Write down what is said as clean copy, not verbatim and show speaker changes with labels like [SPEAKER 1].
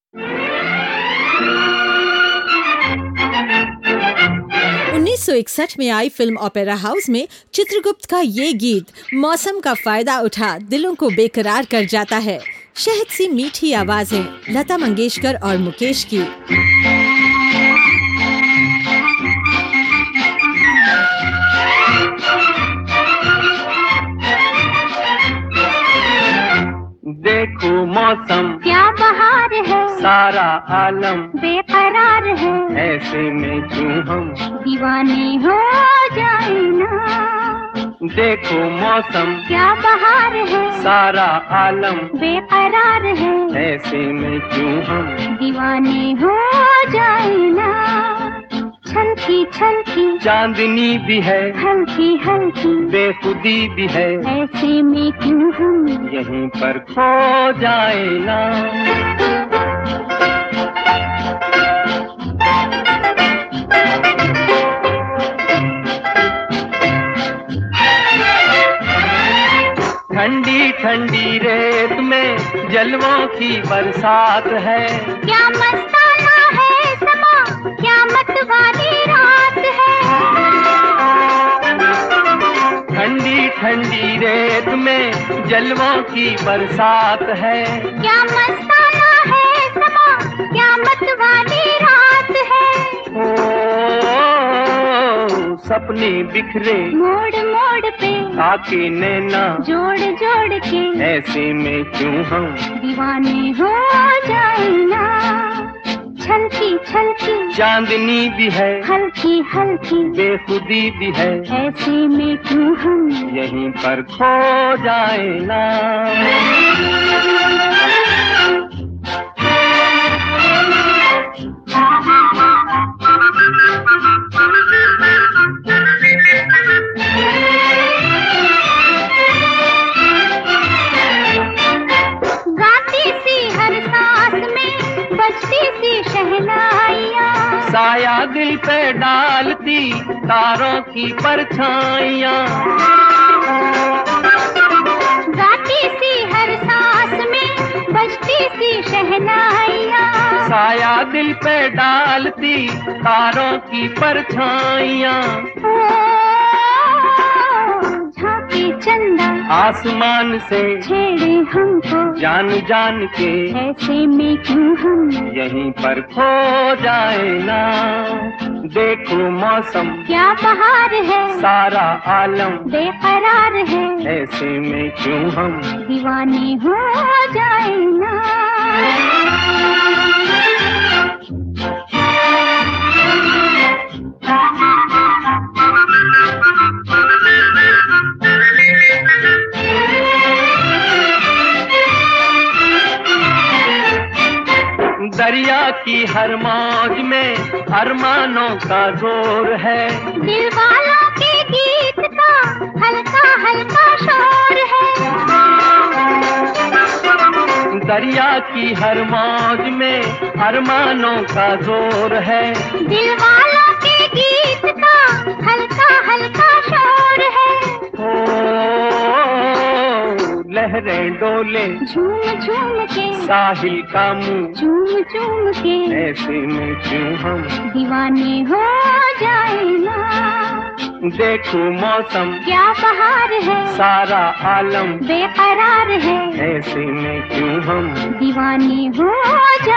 [SPEAKER 1] 1961 में आई film opera house में चित्रगुप्त का ये गीत मौसम का फायदा उठा दिलों को बेकरार कर जाता है। शहद सी मीठी आवाजें लता मंगेशकर और मुकेश की।
[SPEAKER 2] देखो मौसम
[SPEAKER 3] क्या बहार है,
[SPEAKER 2] सारा आलम
[SPEAKER 3] बेकरार है,
[SPEAKER 2] ऐसे में क्यों हम
[SPEAKER 3] दीवाने हो जाए ना।
[SPEAKER 2] देखो मौसम
[SPEAKER 3] क्या बहार है,
[SPEAKER 2] सारा आलम
[SPEAKER 3] बेकरार है,
[SPEAKER 2] ऐसे में क्यों हम
[SPEAKER 3] दीवाने हो जाए ना। छलकी छलकी
[SPEAKER 2] चांदनी भी है,
[SPEAKER 3] हल्की हल्की
[SPEAKER 2] बेखुदी भी है,
[SPEAKER 3] ऐसे में क्यों हम
[SPEAKER 2] यहीं पर खो जाए ना। ठंडी ठंडी रेत में जलवों की बरसात है,
[SPEAKER 3] क्या मस्ताना है समा, क्या मतवाली रात है।
[SPEAKER 2] ठंडी ठंडी रेत में जलवों की बरसात है,
[SPEAKER 3] क्या मस्ताना है समा, क्या मतवाली रात है।
[SPEAKER 2] सपने बिखरे
[SPEAKER 3] मोड़ मोड़ पे
[SPEAKER 2] आके नैना
[SPEAKER 3] जोड़ जोड़ के,
[SPEAKER 2] ऐसे में क्यों हम
[SPEAKER 3] दीवाने हो जाए ना। छलकी छलकी
[SPEAKER 2] चांदनी भी है,
[SPEAKER 3] हल्की हल्की
[SPEAKER 2] बेखुदी भी है,
[SPEAKER 3] ऐसे में क्यों हम
[SPEAKER 2] यहीं पर खो जाए ना।
[SPEAKER 3] गाती सी हर सांस में बजती सी शहनाइयाँ,
[SPEAKER 2] साया दिल पे डालती तारों की परछाइयाँ।
[SPEAKER 3] गाती सी हर सांस में बजती सी शहनाइयाँ,
[SPEAKER 2] साया दिल पे डालती तारों की परछाइयाँ।
[SPEAKER 3] झांकी चंदा
[SPEAKER 2] आसमान से
[SPEAKER 3] छेड़े हमको
[SPEAKER 2] जान जान के,
[SPEAKER 3] ऐसे में क्यों हम
[SPEAKER 2] यहीं पर खो जाए ना। देखो मौसम
[SPEAKER 3] क्या बहार है,
[SPEAKER 2] सारा आलम
[SPEAKER 3] बेकरार है,
[SPEAKER 2] ऐसे में क्यों हम
[SPEAKER 3] दीवाने हो जाए ना।
[SPEAKER 2] दरिया की हर मौज में अरमानों का जोर है,
[SPEAKER 3] दिल वालों के गीत का हल्का हल्का शोर है।
[SPEAKER 2] दरिया की हर मौज में अरमानों का जोर है,
[SPEAKER 3] दिल वालों के गीत का हल्का हल्का शोर है।
[SPEAKER 2] लहरें डोले
[SPEAKER 3] झूम झूम के
[SPEAKER 2] साहिल का मुंह,
[SPEAKER 3] झूम झूम के
[SPEAKER 2] ऐसे में क्यों हम
[SPEAKER 3] दीवाने हो जाए ना।
[SPEAKER 2] देखो मौसम
[SPEAKER 3] क्या बहार है,
[SPEAKER 2] सारा आलम
[SPEAKER 3] बेकरार है,
[SPEAKER 2] ऐसे में क्यों हम
[SPEAKER 3] दीवाने हो